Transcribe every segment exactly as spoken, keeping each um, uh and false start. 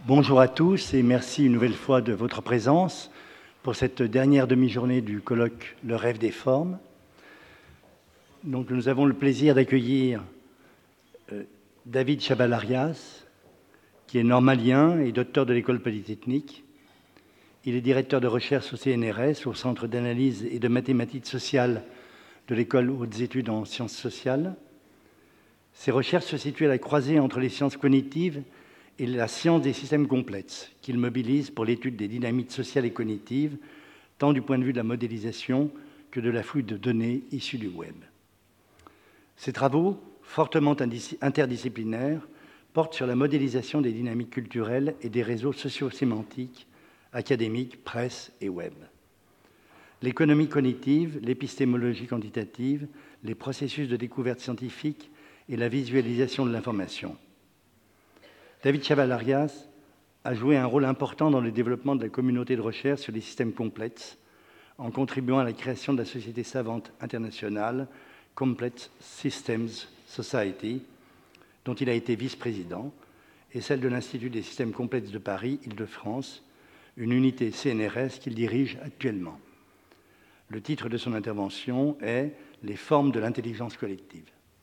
Bonjour à tous et merci une nouvelle fois de votre présence pour cette dernière demi-journée du colloque Le rêve des formes. Donc, nous avons le plaisir d'accueillir euh, David Chaval-Arias, qui est normalien et docteur de l'École polytechnique. Il est directeur de recherche au C N R S, au Centre d'analyse et de mathématiques sociales de l'École hautes études en sciences sociales. Ses recherches se situent à la croisée entre les sciences cognitives et la science des systèmes complexes, qu'il mobilise pour l'étude des dynamiques sociales et cognitives, tant du point de vue de la modélisation que de la fouille de données issues du web. Ces travaux, fortement interdisciplinaires, portent sur la modélisation des dynamiques culturelles et des réseaux socio-sémantiques, académiques, presse et web. L'économie cognitive, l'épistémologie quantitative, les processus de découverte scientifique et la visualisation de l'information. David Chaval-Arias a joué un rôle important dans le développement de la communauté de recherche sur les systèmes complexes, en contribuant à la création de la société savante internationale Complex Systems Society, dont il a été vice-président, et celle de l'Institut des systèmes complexes de Paris, Île-de-France, une unité C N R S qu'il dirige actuellement. Le titre de son intervention est « Les formes de l'intelligence collective ».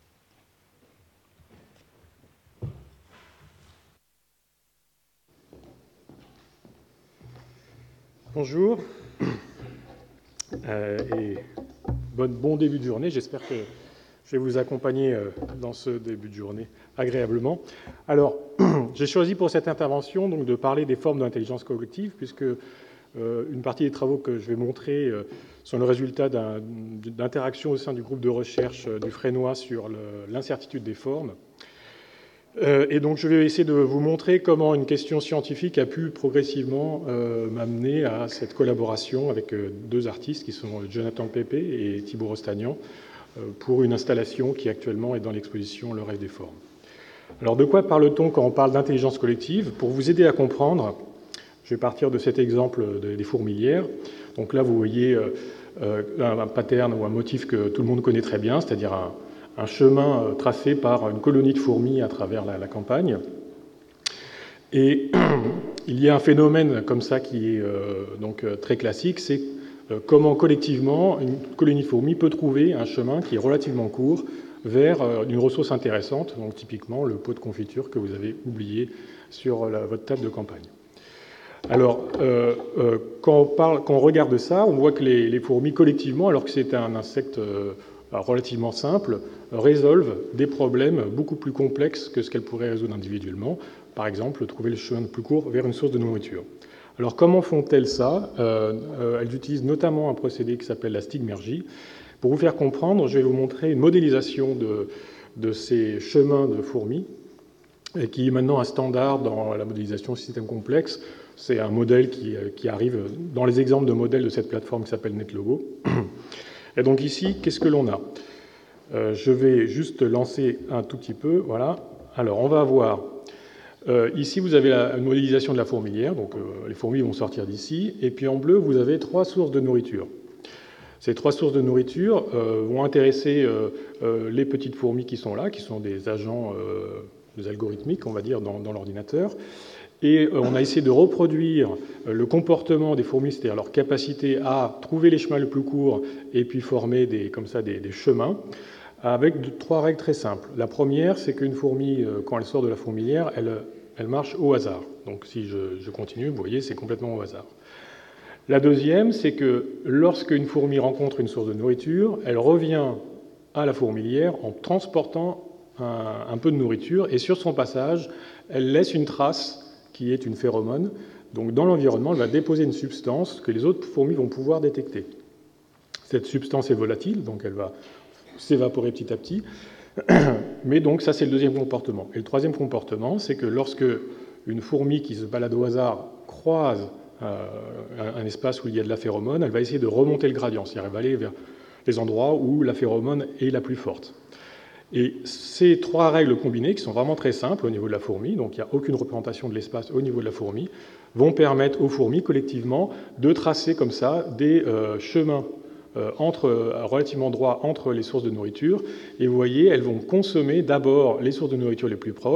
Bonjour euh, et bon, bon début de journée. J'espère que je vais vous accompagner euh, dans ce début de journée agréablement. Alors, j'ai choisi pour cette intervention donc, de parler des formes de l'intelligence collective, puisque euh, une partie des travaux que je vais montrer euh, sont le résultat d'un, d'interactions au sein du groupe de recherche euh, du Fresnoy sur le, l'incertitude des formes. Euh, et donc, je vais essayer de vous montrer comment une question scientifique a pu progressivement euh, m'amener à cette collaboration avec euh, deux artistes qui sont Jonathan Pépé et Thibaut Rostagnan euh, pour une installation qui actuellement est dans l'exposition Le rêve des formes. Alors, de quoi parle-t-on quand on parle d'intelligence collective? Pour vous aider à comprendre, je vais partir de cet exemple des fourmilières. Donc là, vous voyez euh, un pattern ou un motif que tout le monde connaît très bien, c'est-à-dire un un chemin tracé par une colonie de fourmis à travers la, la campagne. Et il y a un phénomène comme ça qui est euh, donc très classique, c'est euh, comment collectivement une colonie de fourmis peut trouver un chemin qui est relativement court vers euh, une ressource intéressante, donc typiquement le pot de confiture que vous avez oublié sur la, votre table de campagne. Alors, euh, euh, quand, on parle, quand on regarde ça, on voit que les, les fourmis collectivement, alors que c'est un insecte euh, relativement simple, résolvent des problèmes beaucoup plus complexes que ce qu'elles pourraient résoudre individuellement. Par exemple, trouver le chemin le plus court vers une source de nourriture. Alors, comment font-elles ça? euh, euh, Elles utilisent notamment un procédé qui s'appelle la stigmergie. Pour vous faire comprendre, je vais vous montrer une modélisation de, de ces chemins de fourmis, et qui est maintenant un standard dans la modélisation de systèmes complexes. C'est un modèle qui, qui arrive dans les exemples de modèles de cette plateforme qui s'appelle NetLogo. Et donc ici, qu'est-ce que l'on a? euh, Je vais juste lancer un tout petit peu. Voilà. Alors, on va avoir... Euh, ici, vous avez la modélisation de la fourmilière. Donc, euh, les fourmis vont sortir d'ici. Et puis, en bleu, vous avez trois sources de nourriture. Ces trois sources de nourriture euh, vont intéresser euh, euh, les petites fourmis qui sont là, qui sont des agents euh, des algorithmiques, on va dire, dans, dans l'ordinateur. Et on a essayé de reproduire le comportement des fourmis, c'est-à-dire leur capacité à trouver les chemins les plus courts et puis former des, comme ça des, des chemins, avec deux, trois règles très simples. La première, c'est qu'une fourmi, quand elle sort de la fourmilière, elle, elle marche au hasard. Donc si je, je continue, vous voyez, c'est complètement au hasard. La deuxième, c'est que lorsqu'une fourmi rencontre une source de nourriture, elle revient à la fourmilière en transportant un, un peu de nourriture, et sur son passage, elle laisse une trace qui est une phéromone. Donc dans l'environnement, elle va déposer une substance que les autres fourmis vont pouvoir détecter. Cette substance est volatile, donc elle va s'évaporer petit à petit. Mais donc ça, c'est le deuxième comportement. Et le troisième comportement, c'est que lorsque une fourmi qui se balade au hasard croise euh, un espace où il y a de la phéromone, elle va essayer de remonter le gradient, c'est-à-dire elle va aller vers les endroits où la phéromone est la plus forte. Et ces trois règles combinées, qui sont vraiment très simples au niveau de la fourmi, donc il n'y a aucune représentation de l'espace au niveau de la fourmi, vont permettre aux fourmis, collectivement, de tracer comme ça des euh, chemins euh, entre, euh, relativement droits entre les sources de nourriture. Et vous voyez, elles vont consommer d'abord les sources de nourriture les plus proches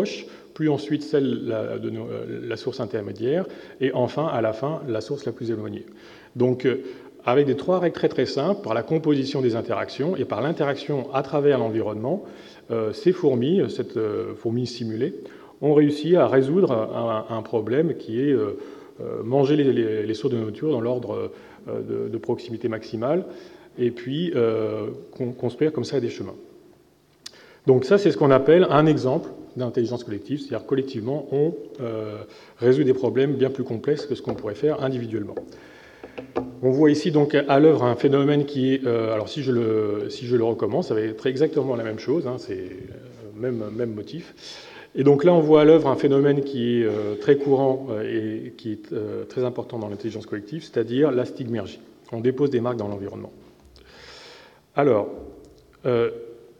plus ensuite celle la, de nos, la source intermédiaire, et enfin, à la fin, la source la plus éloignée. Donc, avec des trois règles très très simples, par la composition des interactions et par l'interaction à travers l'environnement, euh, ces fourmis, cette euh, fourmi simulée, ont réussi à résoudre un, un problème qui est euh, euh, manger les, les, les sources de nourriture dans l'ordre euh, de, de proximité maximale, et puis euh, construire comme ça des chemins. Donc ça, c'est ce qu'on appelle un exemple d'intelligence collective, c'est-à-dire collectivement, on euh, résout des problèmes bien plus complexes que ce qu'on pourrait faire individuellement. On voit ici donc à l'œuvre un phénomène qui est, euh, alors si je, le, si je le recommence, ça va être exactement la même chose, hein, c'est euh, même, même motif. Et donc là, on voit à l'œuvre un phénomène qui est euh, très courant euh, et qui est euh, très important dans l'intelligence collective, c'est-à-dire la stigmergie. On dépose des marques dans l'environnement. Alors, euh,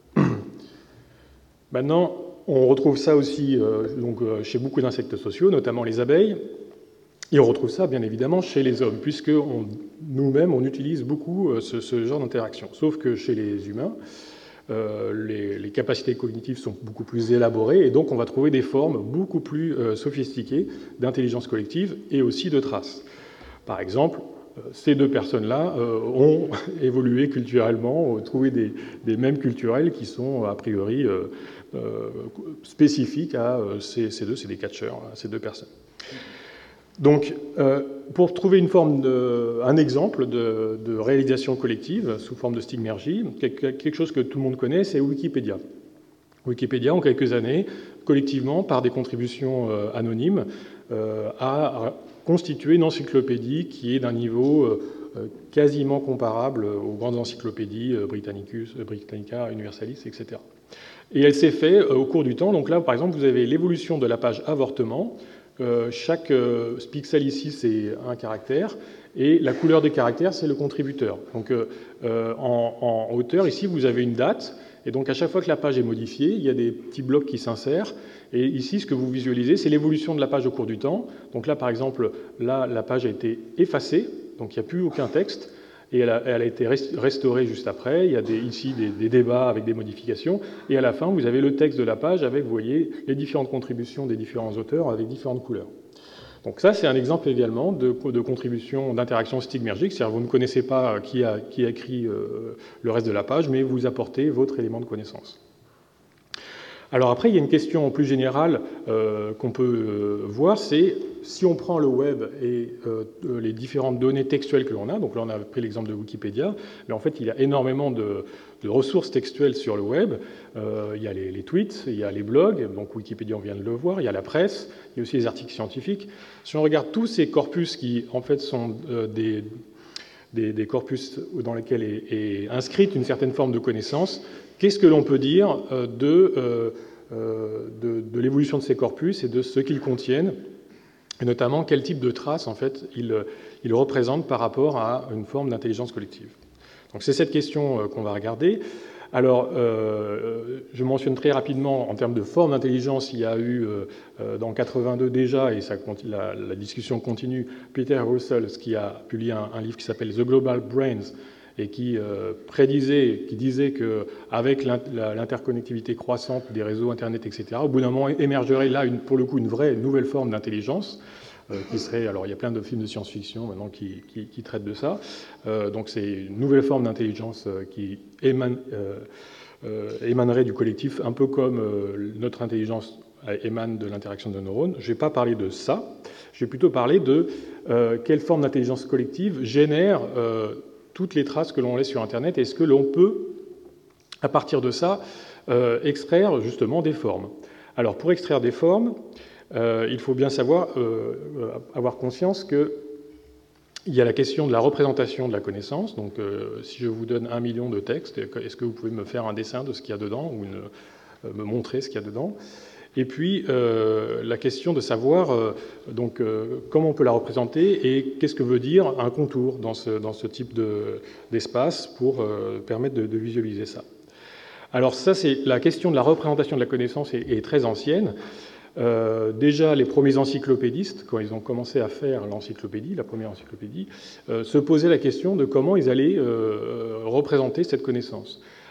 maintenant, on retrouve ça aussi euh, donc, euh, chez beaucoup d'insectes sociaux, notamment les abeilles, et on retrouve ça, bien évidemment, chez les hommes, puisque on, nous-mêmes, on utilise beaucoup euh, ce, ce genre d'interaction. Sauf que chez les humains, euh, les, les capacités cognitives sont beaucoup plus élaborées, et donc on va trouver des formes beaucoup plus euh, sophistiquées d'intelligence collective et aussi de traces. Par exemple, ces deux personnes-là euh, ont évolué culturellement, ont trouvé des, des mèmes culturels qui sont a priori euh, euh, spécifiques à euh, ces, ces deux, c'est des catcheurs, ces deux personnes. Donc, euh, pour trouver une forme de, un exemple de, de réalisation collective sous forme de stigmergie, quelque chose que tout le monde connaît, c'est Wikipédia. Wikipédia, en quelques années, collectivement, par des contributions euh, anonymes, euh, a constitué une encyclopédie qui est d'un niveau euh, quasiment comparable aux grandes encyclopédies euh, Britannicus, Britannica, Universalis, et cetera. Et elle s'est faite euh, au cours du temps. Donc là, par exemple, vous avez l'évolution de la page avortement. Euh, chaque euh, pixel ici, c'est un caractère, et la couleur des caractères, c'est le contributeur. Donc euh, en, en hauteur, ici, vous avez une date, et donc à chaque fois que la page est modifiée, il y a des petits blocs qui s'insèrent, et ici, ce que vous visualisez, c'est l'évolution de la page au cours du temps. Donc là, par exemple, là, la page a été effacée, donc il n'y a plus aucun texte, et elle a, elle a été restaurée juste après. Il y a des, ici des, des débats avec des modifications, et à la fin, vous avez le texte de la page avec, vous voyez, les différentes contributions des différents auteurs avec différentes couleurs. Donc ça, c'est un exemple également de, de contribution d'interaction stigmergique, c'est-à-dire vous ne connaissez pas qui a, qui a écrit euh, le reste de la page, mais vous apportez votre élément de connaissance. Alors après, il y a une question plus générale euh, qu'on peut euh, voir, c'est si on prend le web et euh, les différentes données textuelles que l'on a, donc là on a pris l'exemple de Wikipédia, mais en fait il y a énormément de, de ressources textuelles sur le web, euh, il y a les, les tweets, il y a les blogs, donc Wikipédia on vient de le voir, il y a la presse, il y a aussi les articles scientifiques. Si on regarde tous ces corpus qui en fait sont euh, des, des, des corpus dans lesquels est, est inscrite une certaine forme de connaissance, qu'est-ce que l'on peut dire de, euh, de, de l'évolution de ces corpus et de ce qu'ils contiennent, et notamment quel type de traces en fait, ils, ils représentent par rapport à une forme d'intelligence collective. Donc c'est cette question qu'on va regarder. Alors, euh, je mentionne très rapidement, en termes de forme d'intelligence, il y a eu, euh, dans quatre-vingt-deux déjà, et ça, la, la discussion continue, Peter Russell, qui a publié un, un livre qui s'appelle The Global Brains, et qui euh, prédisait, qui disait qu'avec l'interconnectivité croissante des réseaux Internet, et cetera, au bout d'un moment émergerait là, une, pour le coup, une vraie nouvelle forme d'intelligence, euh, qui serait, alors il y a plein de films de science-fiction maintenant qui, qui, qui traitent de ça, euh, donc c'est une nouvelle forme d'intelligence euh, qui émane, euh, euh, émanerait du collectif, un peu comme euh, notre intelligence émane de l'interaction de neurones. Je ne vais pas parler de ça, je vais plutôt parler de euh, quelle forme d'intelligence collective génère euh, toutes les traces que l'on laisse sur Internet, et est-ce que l'on peut, à partir de ça, euh, extraire justement des formes. Alors, pour extraire des formes, euh, il faut bien savoir, euh, avoir conscience qu'il y a la question de la représentation de la connaissance. Donc, euh, si je vous donne un million de textes, est-ce que vous pouvez me faire un dessin de ce qu'il y a dedans, ou une, euh, me montrer ce qu'il y a dedans ? Et puis, euh, la question de savoir euh, donc, euh, comment on peut la représenter et qu'est-ce que veut dire un contour dans ce, dans ce type d'espace de, pour euh, permettre de, de visualiser ça. Alors ça, c'est la question de la représentation de la connaissance est, est très ancienne. Euh, déjà, les premiers encyclopédistes, quand ils ont commencé à faire l'encyclopédie, la première encyclopédie, euh, se posaient la question de comment ils allaient euh, représenter cette connaissance.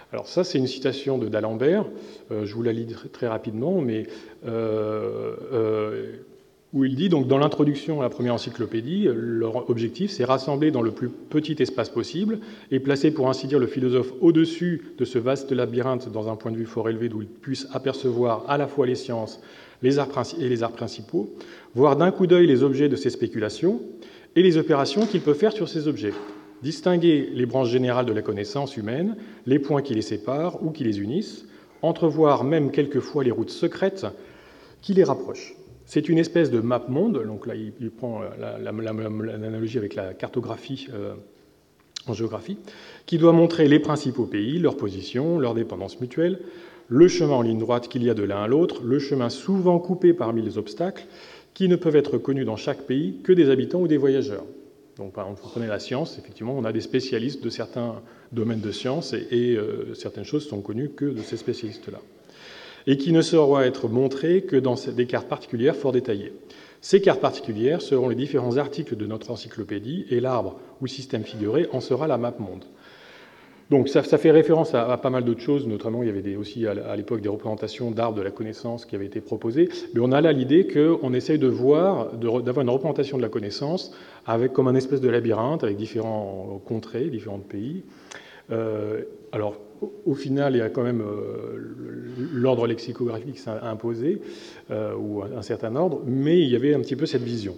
Alors ça, c'est une citation de d'Alembert, euh, je vous la lis très rapidement, mais euh, euh, où il dit, donc, dans l'introduction à la première encyclopédie, leur objectif, c'est rassembler dans le plus petit espace possible et placer, pour ainsi dire, le philosophe au-dessus de ce vaste labyrinthe dans un point de vue fort élevé d'où il puisse apercevoir à la fois les sciences les arts et les arts principaux, voir d'un coup d'œil les objets de ses spéculations et les opérations qu'il peut faire sur ces objets, distinguer les branches générales de la connaissance humaine, les points qui les séparent ou qui les unissent, entrevoir même quelquefois les routes secrètes qui les rapprochent. C'est une espèce de map monde, donc là il, il prend l'analogie avec la cartographie euh, en géographie, qui doit montrer les principaux pays, leur position, leur dépendance mutuelle, le chemin en ligne droite qu'il y a de l'un à l'autre, le chemin souvent coupé parmi les obstacles, qui ne peuvent être connus dans chaque pays que des habitants ou des voyageurs. Donc, par exemple, vous prenez la science, effectivement, on a des spécialistes de certains domaines de science et, et euh, certaines choses sont connues que de ces spécialistes-là. Et qui ne saura être montrées que dans des cartes particulières fort détaillées. Ces cartes particulières seront les différents articles de notre encyclopédie et l'arbre ou système figuré en sera la map monde. Donc ça, ça fait référence à, à pas mal d'autres choses, notamment il y avait des, aussi à, à l'époque des représentations d'arbres de la connaissance qui avaient été proposées, mais on a là l'idée qu'on essaye de voir, de, d'avoir une représentation de la connaissance avec comme un espèce de labyrinthe avec différents contrées, différents pays. Euh, alors au, au final, il y a quand même euh, l'ordre lexicographique qui s'est imposé, euh, ou un, un certain ordre, mais il y avait un petit peu cette vision.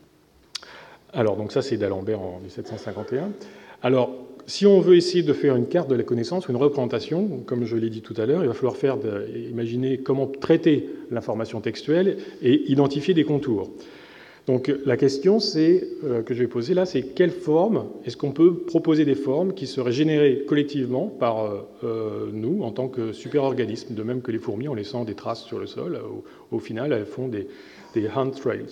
Alors donc ça c'est d'Alembert en mille sept cent cinquante et un. Alors si on veut essayer de faire une carte de la connaissance ou une représentation, comme je l'ai dit tout à l'heure, il va falloir faire de, imaginer comment traiter l'information textuelle et identifier des contours. Donc la question c'est, euh, que je vais poser là, c'est quelle forme, est-ce qu'on peut proposer des formes qui seraient générées collectivement par euh, nous en tant que super-organismes, de même que les fourmis en laissant des traces sur le sol, au, au final elles font des, des hand trails.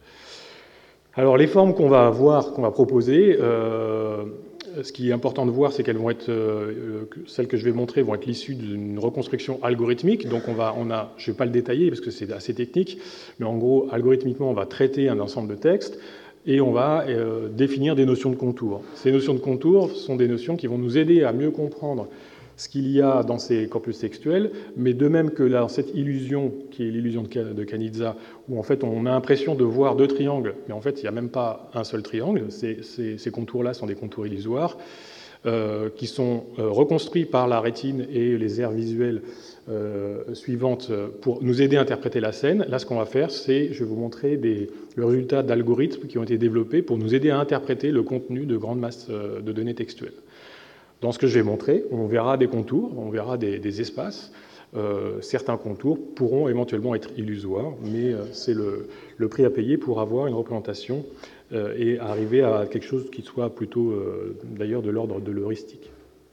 Alors les formes qu'on va avoir, qu'on va proposer, euh, ce qui est important de voir, c'est qu'elles vont être, euh, celles que je vais montrer vont être l'issue d'une reconstruction algorithmique. Donc on va, on a, je ne vais pas le détailler parce que c'est assez technique, mais en gros, algorithmiquement, on va traiter un ensemble de textes et on va euh, définir des notions de contours. Ces notions de contours sont des notions qui vont nous aider à mieux comprendre ce qu'il y a dans ces corpus textuels, mais de même que là, cette illusion, qui est l'illusion de Canizza, où en fait on a l'impression de voir deux triangles, mais en fait il n'y a même pas un seul triangle, ces, ces, ces contours-là sont des contours illusoires, euh, qui sont euh, reconstruits par la rétine et les aires visuelles euh, suivantes pour nous aider à interpréter la scène. Là, ce qu'on va faire, c'est, je vais vous montrer des, le résultat d'algorithmes qui ont été développés pour nous aider à interpréter le contenu de grandes masses de données textuelles. Dans ce que je vais montrer, on verra des contours, on verra des, des espaces. Euh, certains contours pourront éventuellement être illusoires, mais euh, c'est le, le prix à payer pour avoir une représentation euh, et arriver à quelque chose qui soit plutôt, euh, d'ailleurs, de l'ordre de l'heuristique.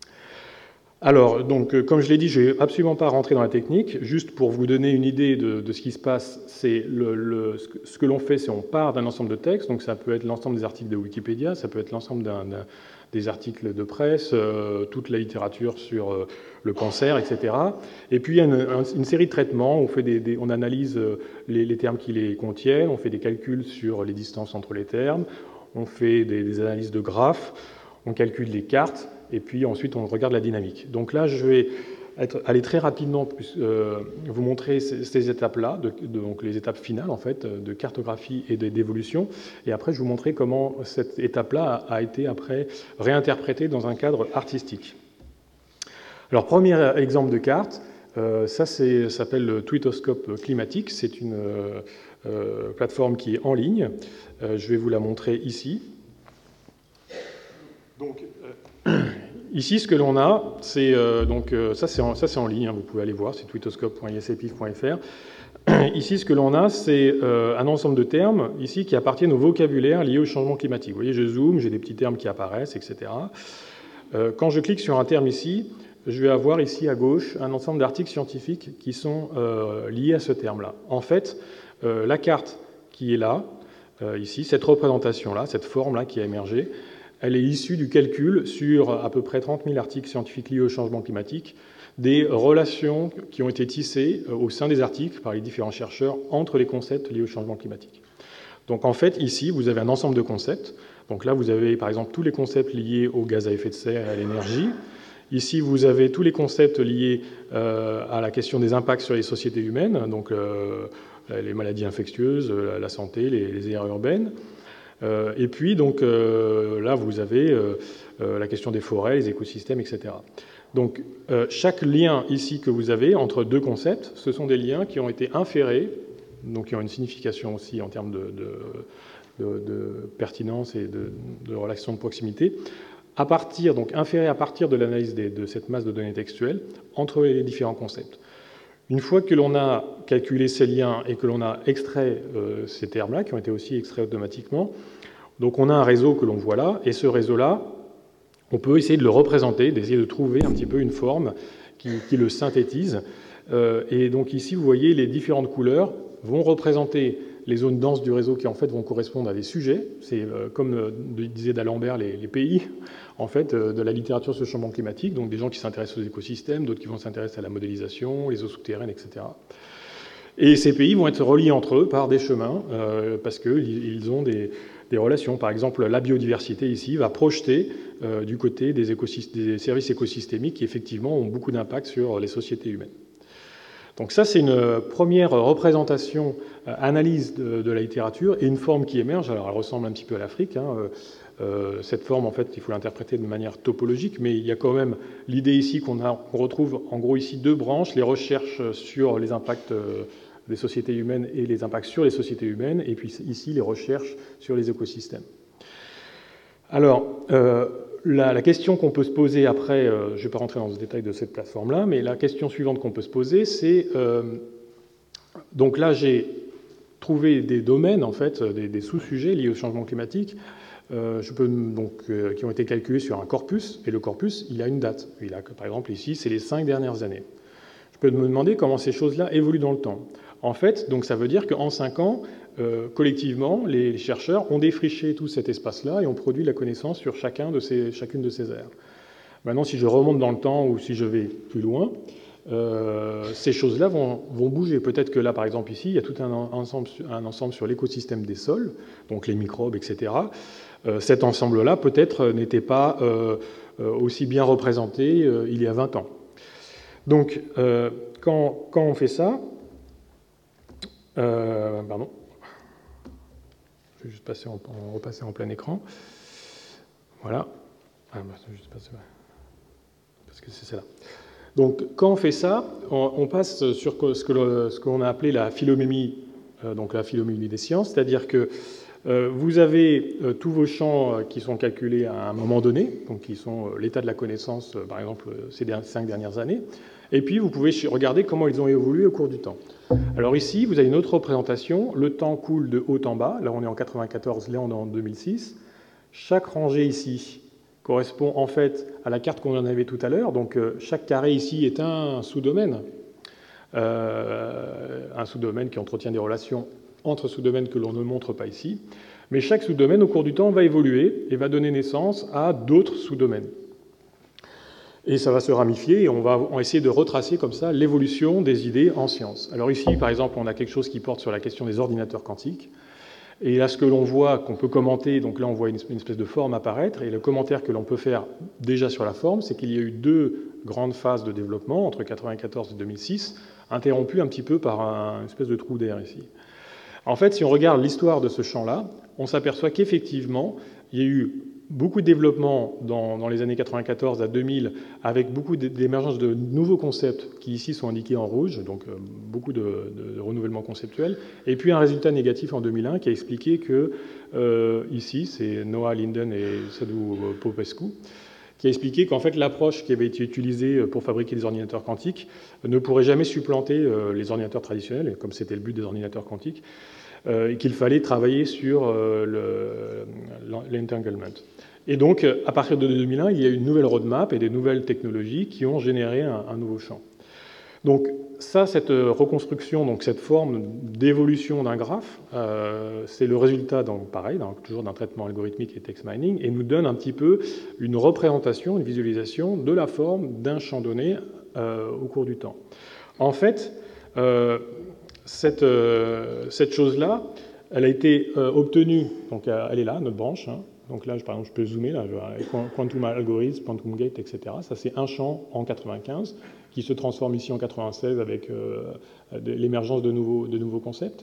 Alors, donc, euh, comme je l'ai dit, je ne vais absolument pas rentrer dans la technique. Juste pour vous donner une idée de, de ce qui se passe, c'est le, le, ce que, ce que l'on fait, c'est on part d'un ensemble de textes. Donc, ça peut être l'ensemble des articles de Wikipédia, ça peut être l'ensemble d'un, d'un des articles de presse, euh, toute la littérature sur euh, le cancer, et cetera. Et puis il y a une, une série de traitements, on, fait des, des, on analyse les, les termes qui les contiennent, on fait des calculs sur les distances entre les termes, on fait des, des analyses de graphes, on calcule les cartes, et puis ensuite on regarde la dynamique. Donc là, je vais être, aller très rapidement euh, vous montrer ces, ces étapes-là, de, de, donc les étapes finales en fait, de cartographie et d'évolution, et après je vais vous montrer comment cette étape-là a, a été après réinterprétée dans un cadre artistique. Alors premier exemple de carte, euh, ça s'appelle le Twittoscope climatique, c'est une euh, euh, plateforme qui est en ligne, euh, je vais vous la montrer ici. Donc, euh, ici, ce que l'on a, c'est euh, donc euh, ça, c'est en, ça, c'est en ligne. Hein, vous pouvez aller voir, c'est twittoscope point i s e p i f point f r. Ici, ce que l'on a, c'est euh, un ensemble de termes ici qui appartiennent au vocabulaire lié au changement climatique. Vous voyez, je zoome, j'ai des petits termes qui apparaissent, et cetera. Euh, quand je clique sur un terme ici, je vais avoir ici à gauche un ensemble d'articles scientifiques qui sont euh, liés à ce terme-là. En fait, euh, la carte qui est là, euh, ici, cette représentation-là, cette forme-là qui a émergé, elle est issue du calcul sur à peu près trente mille articles scientifiques liés au changement climatique, des relations qui ont été tissées au sein des articles par les différents chercheurs entre les concepts liés au changement climatique. Donc en fait, ici, vous avez un ensemble de concepts. Donc là, vous avez par exemple tous les concepts liés aux gaz à effet de serre et à l'énergie. Ici, vous avez tous les concepts liés euh, à la question des impacts sur les sociétés humaines, donc euh, les maladies infectieuses, la, la santé, les, les aires urbaines. Euh, et puis, donc, euh, là, vous avez euh, euh, la question des forêts, les écosystèmes, et cetera. Donc, euh, chaque lien ici que vous avez entre deux concepts, ce sont des liens qui ont été inférés, donc qui ont une signification aussi en termes de, de, de, de pertinence et de, de relation de proximité, à partir, donc inférés à partir de l'analyse de cette masse de données textuelles entre les différents concepts. Une fois que l'on a calculé ces liens et que l'on a extrait euh, ces termes-là, qui ont été aussi extraits automatiquement, donc on a un réseau que l'on voit là, et ce réseau-là, on peut essayer de le représenter, d'essayer de trouver un petit peu une forme qui, qui le synthétise. Euh, et donc ici, vous voyez, les différentes couleurs vont représenter les zones denses du réseau qui, en fait, vont correspondre à des sujets. C'est, euh, comme euh, disait d'Alembert, les, les pays, en fait, euh, de la littérature sur le changement climatique, donc des gens qui s'intéressent aux écosystèmes, d'autres qui vont s'intéresser à la modélisation, les eaux souterraines, et cetera. Et ces pays vont être reliés entre eux par des chemins, euh, parce qu'ils ont des, des relations. Par exemple, la biodiversité, ici, va projeter euh, du côté des, des services écosystémiques qui, effectivement, ont beaucoup d'impact sur les sociétés humaines. Donc ça, c'est une première représentation, euh, analyse de, de la littérature, et une forme qui émerge. Alors, elle ressemble un petit peu à l'Afrique. Hein. Euh, cette forme, en fait, il faut l'interpréter de manière topologique, mais il y a quand même l'idée ici qu'on qu'on retrouve, en gros, ici deux branches, les recherches sur les impacts euh, des sociétés humaines et les impacts sur les sociétés humaines, et puis ici, les recherches sur les écosystèmes. Alors, euh, la, la question qu'on peut se poser après, euh, je ne vais pas rentrer dans le détail de cette plateforme-là, mais la question suivante qu'on peut se poser, c'est... Euh, donc là, j'ai trouvé des domaines, en fait, des, des sous-sujets liés au changement climatique, euh, je peux, donc, euh, qui ont été calculés sur un corpus, et le corpus, il a une date. Il a, par exemple, ici, c'est les cinq dernières années. Je peux me demander comment ces choses-là évoluent dans le temps. En fait, donc, ça veut dire qu'en cinq ans, euh, collectivement, les chercheurs ont défriché tout cet espace-là et ont produit la connaissance sur chacun de ces, chacune de ces aires. Maintenant, si je remonte dans le temps ou si je vais plus loin, euh, ces choses-là vont, vont bouger. Peut-être que là, par exemple, ici, il y a tout un ensemble, un ensemble sur l'écosystème des sols, donc les microbes, et cetera. Euh, cet ensemble-là, peut-être, n'était pas euh, aussi bien représenté euh, il y a vingt ans. Donc, euh, quand, quand on fait ça, euh, pardon, je vais juste passer en, en, repasser en plein écran. Voilà. Ah, bah, je vais juste passer, parce que c'est celle-là. Donc, quand on fait ça, on, on passe sur ce que le, ce qu'on a appelé la philomémie, euh, donc la philomémie des sciences, c'est-à-dire que euh, vous avez euh, tous vos champs euh, qui sont calculés à un moment donné, donc qui sont euh, l'état de la connaissance, euh, par exemple, ces cinq dernières années, et puis vous pouvez regarder comment ils ont évolué au cours du temps. Alors ici, vous avez une autre représentation, le temps coule de haut en bas, là on est en quatre-vingt-quatorze, là on est en deux mille six. Chaque rangée ici correspond en fait à la carte qu'on en avait tout à l'heure, donc euh, chaque carré ici est un sous-domaine, euh, un sous-domaine qui entretient des relations entre sous-domaines que l'on ne montre pas ici, mais chaque sous-domaine au cours du temps va évoluer et va donner naissance à d'autres sous-domaines. Et ça va se ramifier et on va on va essayer de retracer comme ça l'évolution des idées en sciences. Alors ici, par exemple, on a quelque chose qui porte sur la question des ordinateurs quantiques. Et là, ce que l'on voit, qu'on peut commenter, donc là, on voit une espèce de forme apparaître, et le commentaire que l'on peut faire déjà sur la forme, c'est qu'il y a eu deux grandes phases de développement, entre quatre-vingt-quatorze et deux mille six, interrompues un petit peu par un, une espèce de trou d'air ici. En fait, si on regarde l'histoire de ce champ-là, on s'aperçoit qu'effectivement, il y a eu beaucoup de développement dans, dans les années quatre-vingt-quatorze à deux mille, avec beaucoup d'émergence de nouveaux concepts qui ici sont indiqués en rouge, donc euh, beaucoup de, de, de renouvellement conceptuel, et puis un résultat négatif en deux mille un qui a expliqué que, euh, ici, c'est Noah Linden et Sadhu Popescu, qui a expliqué qu'en fait l'approche qui avait été utilisée pour fabriquer des ordinateurs quantiques ne pourrait jamais supplanter euh, les ordinateurs traditionnels, comme c'était le but des ordinateurs quantiques, euh, et qu'il fallait travailler sur euh, l'entanglement. Et donc, à partir de deux mille un, il y a une nouvelle roadmap et des nouvelles technologies qui ont généré un, un nouveau champ. Donc, ça, cette reconstruction, donc cette forme d'évolution d'un graphe, euh, c'est le résultat, donc, pareil, donc, toujours d'un traitement algorithmique et text mining, et nous donne un petit peu une représentation, une visualisation de la forme d'un champ donné euh, au cours du temps. En fait, euh, cette, euh, cette chose-là, elle a été euh, obtenue, donc elle est là, notre branche, hein, Donc là, par exemple, je peux zoomer, là, quantum algorithm, quantum gate, et cetera. Ça, c'est un champ en quatre-vingt-quinze qui se transforme ici en quatre-vingt-seize avec euh, l'émergence de nouveaux, de nouveaux concepts.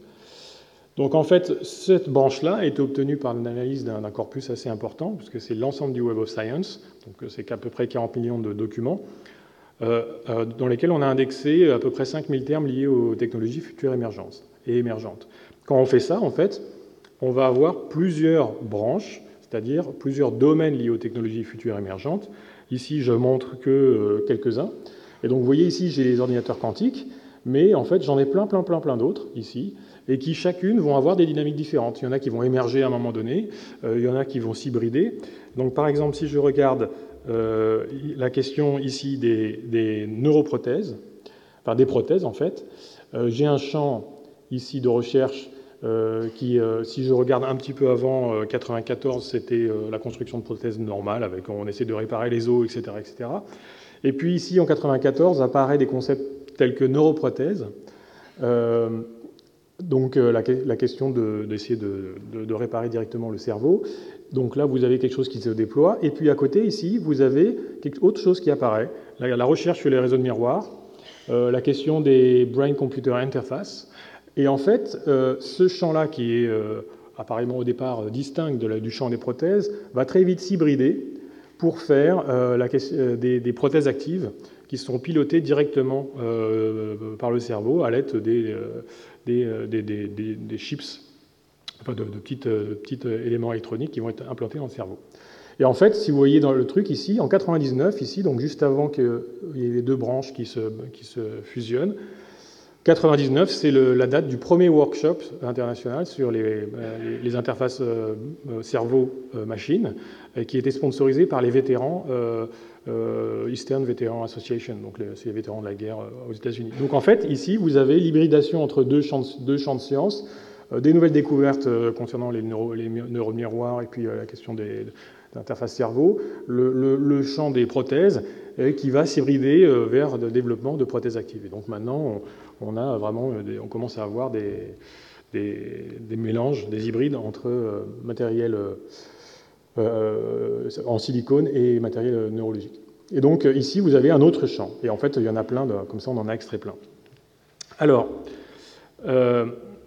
Donc en fait, cette branche-là a été obtenue par une analyse d'un corpus assez important, puisque c'est l'ensemble du Web of Science, donc c'est à peu près quarante millions de documents, euh, euh, dans lesquels on a indexé à peu près cinq mille termes liés aux technologies futures émergentes et émergentes. Quand on fait ça, en fait, on va avoir plusieurs branches, c'est-à-dire plusieurs domaines liés aux technologies futures émergentes. Ici, je montre que euh, quelques-uns. Et donc, vous voyez ici, j'ai les ordinateurs quantiques, mais en fait, j'en ai plein, plein, plein, plein d'autres ici, et qui chacune vont avoir des dynamiques différentes. Il y en a qui vont émerger à un moment donné, euh, il y en a qui vont s'hybrider. Donc, par exemple, si je regarde euh, la question ici des, des neuroprothèses, enfin des prothèses en fait, euh, j'ai un champ ici de recherche euh, qui, euh, si je regarde un petit peu avant euh, quatre-vingt-quatorze, c'était euh, la construction de prothèses normales, avec on essaie de réparer les os, et cetera, et cetera. Et puis ici, en quatre-vingt-quatorze, apparaît des concepts tels que neuroprothèses. Euh, Donc euh, la, la question d'essayer de, de, de, de réparer directement le cerveau. Donc là, vous avez quelque chose qui se déploie. Et puis à côté, ici, vous avez quelque, autre chose qui apparaît. La, la recherche sur les réseaux de miroirs, euh, la question des brain-computer interfaces. Et en fait, euh, ce champ-là, qui est euh, apparemment au départ distinct de la, du champ des prothèses, va très vite s'hybrider pour faire euh, la, euh, des, des prothèses actives qui sont pilotées directement euh, par le cerveau à l'aide des... Euh, Des, des, des, des chips, enfin de, de, petites, de petits éléments électroniques qui vont être implantés dans le cerveau. Et en fait, si vous voyez dans le truc ici, en quatre-vingt-dix-neuf, ici, donc juste avant qu'il y ait les deux branches qui se, qui se fusionnent, quatre-vingt-dix-neuf, c'est la date du premier workshop international sur les, les, les interfaces euh, cerveau-machine, euh, qui était sponsorisé par les vétérans euh, euh, Eastern Veteran Association, donc c'est les vétérans de la guerre euh, aux États-Unis. Donc en fait, ici, vous avez l'hybridation entre deux champs, deux champs de sciences, euh, des nouvelles découvertes euh, concernant les, neuro, les neuromiroirs et puis euh, la question des d'interface cerveau, le, le, le champ des prothèses, et qui va s'hybrider euh, vers le développement de prothèses actives. Et donc maintenant, on, on a vraiment, des, on commence à avoir des, des, des mélanges, des hybrides entre euh, matériel euh, en silicone et matériel neurologique. Et donc ici, vous avez un autre champ. Et en fait, il y en a plein, de, comme ça, on en a extrait plein. Alors, euh,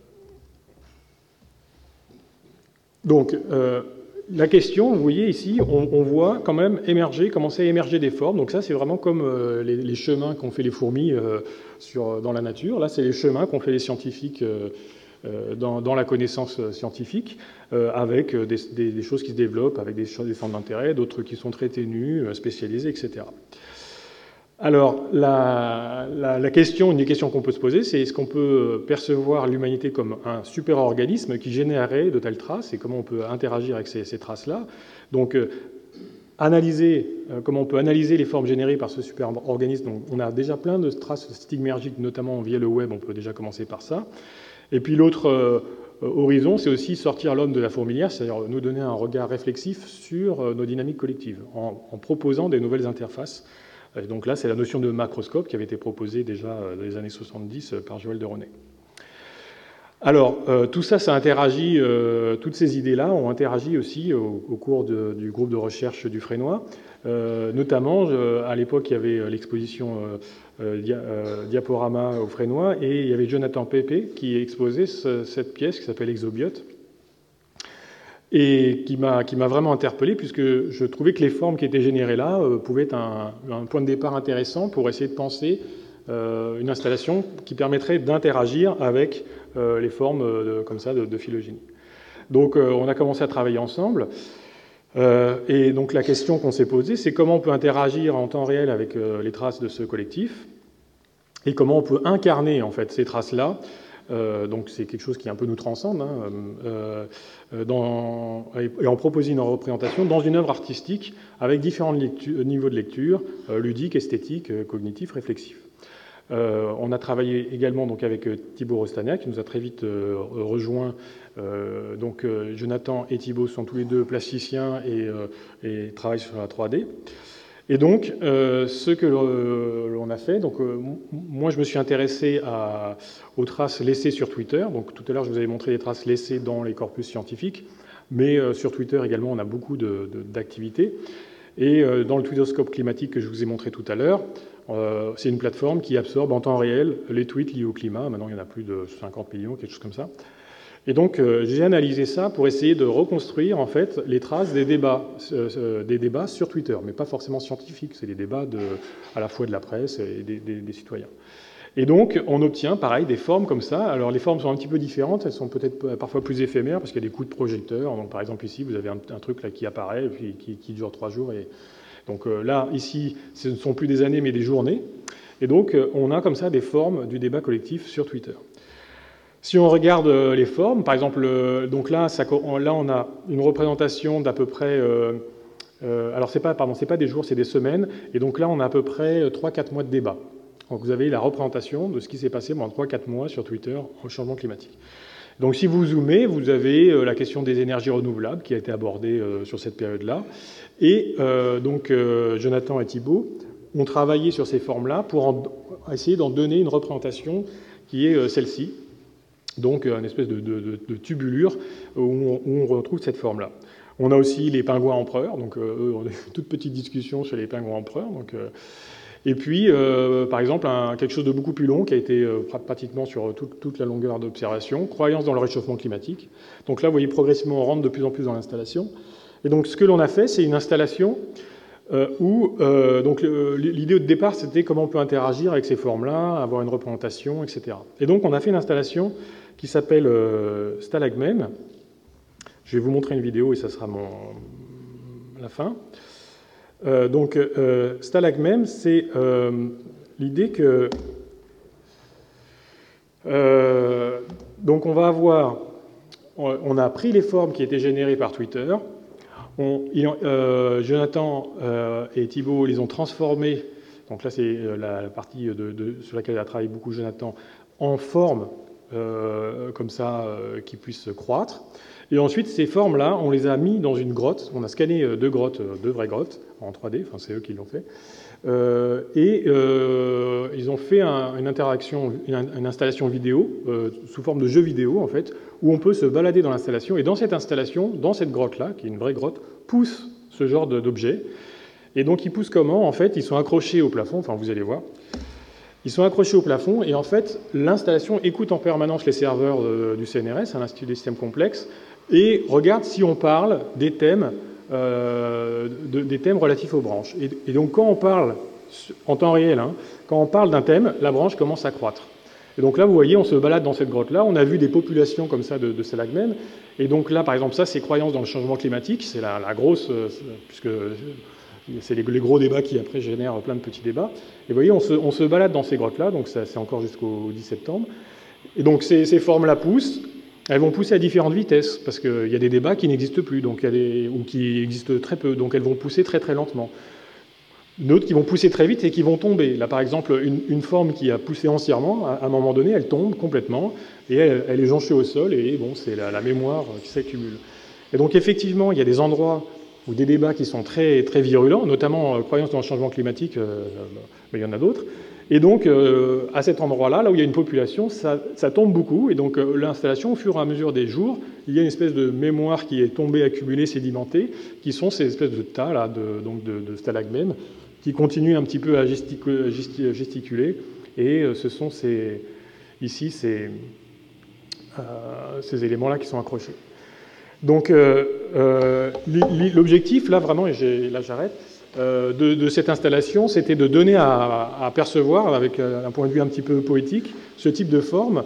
donc, euh, la question, vous voyez ici, on, on voit quand même émerger, commencer à émerger des formes. Donc ça, c'est vraiment comme euh, les, les chemins qu'ont fait les fourmis euh, sur, dans la nature. Là, c'est les chemins qu'ont fait les scientifiques euh, euh, dans, dans la connaissance scientifique, euh, avec des, des, des choses qui se développent, avec des, des formes d'intérêt, d'autres qui sont très ténues, spécialisées, et cetera. Alors, la, la, la question, une des questions qu'on peut se poser, c'est est-ce qu'on peut percevoir l'humanité comme un super-organisme qui générerait de telles traces, et comment on peut interagir avec ces, ces traces-là. Donc, euh, analyser, euh, comment on peut analyser les formes générées par ce super-organisme. Donc, on a déjà plein de traces stigmergiques, notamment via le web, on peut déjà commencer par ça. Et puis l'autre euh, horizon, c'est aussi sortir l'homme de la fourmilière, c'est-à-dire nous donner un regard réflexif sur euh, nos dynamiques collectives, en, en proposant des nouvelles interfaces. Et donc là, c'est la notion de macroscope qui avait été proposée déjà dans les années soixante-dix par Joël de René. Alors, euh, tout ça, ça interagit, euh, toutes ces idées-là ont interagi aussi au, au cours de, du groupe de recherche du Fresnoy. Euh, notamment, je, à l'époque, il y avait l'exposition euh, dia, euh, Diaporama au Fresnoy, et il y avait Jonathan Pepe qui exposait ce, cette pièce qui s'appelle Exobiote, et qui m'a qui m'a vraiment interpellé, puisque je trouvais que les formes qui étaient générées là euh, pouvaient être un, un point de départ intéressant pour essayer de penser euh, une installation qui permettrait d'interagir avec euh, les formes de, comme ça de, de phylogénie. Donc euh, on a commencé à travailler ensemble, euh, et donc la question qu'on s'est posée, c'est comment on peut interagir en temps réel avec euh, les traces de ce collectif, et comment on peut incarner en fait ces traces-là. Euh, donc c'est quelque chose qui un peu nous transcende, hein, euh, dans, et en proposer une représentation dans une œuvre artistique avec différents niveaux de lecture, euh, ludique, esthétique, euh, cognitif, réflexif. Euh, on a travaillé également donc, avec Thibaut Rostagnac, qui nous a très vite euh, rejoint. Euh, donc euh, Jonathan et Thibaut sont tous les deux plasticiens et, euh, et travaillent sur la trois D. Et donc, euh, ce que l'on a fait, donc euh, moi je me suis intéressé à, aux traces laissées sur Twitter. Donc tout à l'heure je vous avais montré les traces laissées dans les corpus scientifiques. Mais euh, sur Twitter également, on a beaucoup d'activités. Et euh, dans le Twitterscope climatique que je vous ai montré tout à l'heure, euh, c'est une plateforme qui absorbe en temps réel les tweets liés au climat. Maintenant, il y en a plus de cinquante millions, quelque chose comme ça. Et donc, euh, j'ai analysé ça pour essayer de reconstruire, en fait, les traces des débats, euh, des débats sur Twitter, mais pas forcément scientifiques. C'est des débats de, à la fois de la presse et des, des, des citoyens. Et donc, on obtient, pareil, des formes comme ça. Alors, les formes sont un petit peu différentes. Elles sont peut-être parfois plus éphémères, parce qu'il y a des coups de projecteur. Donc, par exemple, ici, vous avez un, un truc là qui apparaît, et puis qui, qui dure trois jours. Et donc euh, là, ici, ce ne sont plus des années, mais des journées. Et donc, euh, on a comme ça des formes du débat collectif sur Twitter. Si on regarde les formes, par exemple, euh, donc là, ça, là, on a une représentation d'à peu près... Euh, euh, alors, c'est pas, pardon, c'est pas des jours, c'est des semaines. Et donc là, on a à peu près trois quatre mois de débat. Donc vous avez la représentation de ce qui s'est passé pendant trois quatre mois sur Twitter au changement climatique. Donc si vous zoomez, vous avez la question des énergies renouvelables qui a été abordée sur cette période-là. Et euh, donc euh, Jonathan et Thibault ont travaillé sur ces formes-là pour en, essayer d'en donner une représentation qui est celle-ci. Donc une espèce de, de, de, de tubulure où on, où on retrouve cette forme-là. On a aussi les pingouins empereurs. Donc euh, on a une toute petite discussion sur les pingouins empereurs. Donc, euh, Et puis, euh, par exemple, un, quelque chose de beaucoup plus long qui a été euh, pratiquement sur tout, toute la longueur d'observation, croyance dans le réchauffement climatique. Donc là, vous voyez, progressivement, on rentre de plus en plus dans l'installation. Et donc, ce que l'on a fait, c'est une installation euh, où, euh, donc, l'idée de départ, c'était comment on peut interagir avec ces formes-là, avoir une représentation, et cetera. Et donc, on a fait une installation qui s'appelle euh, Stalagmem. Je vais vous montrer une vidéo et ça sera mon, la fin. Euh, donc, euh, Stalagmem, c'est euh, l'idée que... Euh, donc, on va avoir... On a pris les formes qui étaient générées par Twitter. On, ils, euh, Jonathan euh, et Thibault les ont transformées. Donc là, c'est la, la partie de, de, sur laquelle a travaillé beaucoup Jonathan, en formes euh, comme ça euh, qui puissent croître. Et ensuite, ces formes-là, on les a mis dans une grotte. On a scanné deux grottes, deux vraies grottes, en trois D, enfin c'est eux qui l'ont fait. Euh, et euh, ils ont fait un, une interaction, une, une installation vidéo, euh, sous forme de jeu vidéo, en fait, où on peut se balader dans l'installation. Et dans cette installation, dans cette grotte-là, qui est une vraie grotte, pousse ce genre d'objet. Et donc, ils poussent comment? En fait, ils sont accrochés au plafond, enfin, vous allez voir. Ils sont accrochés au plafond, et en fait, l'installation écoute en permanence les serveurs euh, du C N R S, à l'Institut des systèmes complexes, et regarde si on parle des thèmes, euh, de, des thèmes relatifs aux branches. Et, et donc, quand on parle, en temps réel, hein, quand on parle d'un thème, la branche commence à croître. Et donc là, vous voyez, on se balade dans cette grotte-là, on a vu des populations comme ça de, de stalagmènes, et donc là, par exemple, ça, c'est croyance dans le changement climatique, c'est la, la grosse, euh, puisque c'est les, les gros débats qui, après, génèrent plein de petits débats. Et vous voyez, on se, on se balade dans ces grottes-là, donc ça, c'est encore jusqu'au dix septembre, et donc ces, ces formes-là poussent. Elles vont pousser à différentes vitesses, parce qu'il y a des débats qui n'existent plus, donc il y a des, ou qui existent très peu, donc elles vont pousser très très lentement. D'autres qui vont pousser très vite et qui vont tomber. Là, par exemple, une, une forme qui a poussé entièrement, à un moment donné, elle tombe complètement, et elle, elle est jonchée au sol, et bon, c'est la, la mémoire qui s'accumule. Et donc, effectivement, il y a des endroits où des débats qui sont très, très virulents, notamment euh, croyance dans le changement climatique, euh, mais il y en a d'autres. Et donc, euh, à cet endroit-là, là où il y a une population, ça, ça tombe beaucoup. Et donc, euh, l'installation, au fur et à mesure des jours, il y a une espèce de mémoire qui est tombée, accumulée, sédimentée, qui sont ces espèces de tas là, de, donc de, de stalagmènes, qui continuent un petit peu à gesticuler. Et euh, ce sont ces, ici ces, euh, ces éléments-là qui sont accrochés. Donc, euh, euh, l'objectif, là, vraiment, et là j'arrête, Euh, de, de cette installation, c'était de donner à, à percevoir, avec un point de vue un petit peu poétique, ce type de forme,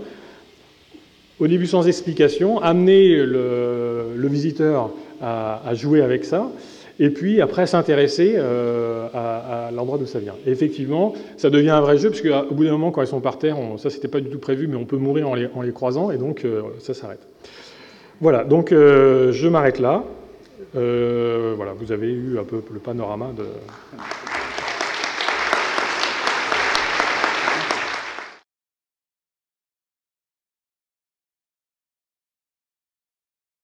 au début sans explication, amener le, le visiteur à, à jouer avec ça, et puis après s'intéresser euh, à, à l'endroit d'où ça vient. Et effectivement, ça devient un vrai jeu, parce qu'au bout d'un moment, quand ils sont par terre, on, ça c'était pas du tout prévu, mais on peut mourir en les, en les croisant, et donc euh, ça s'arrête. Voilà, donc euh, je m'arrête là. Euh, voilà, vous avez eu un peu le panorama de...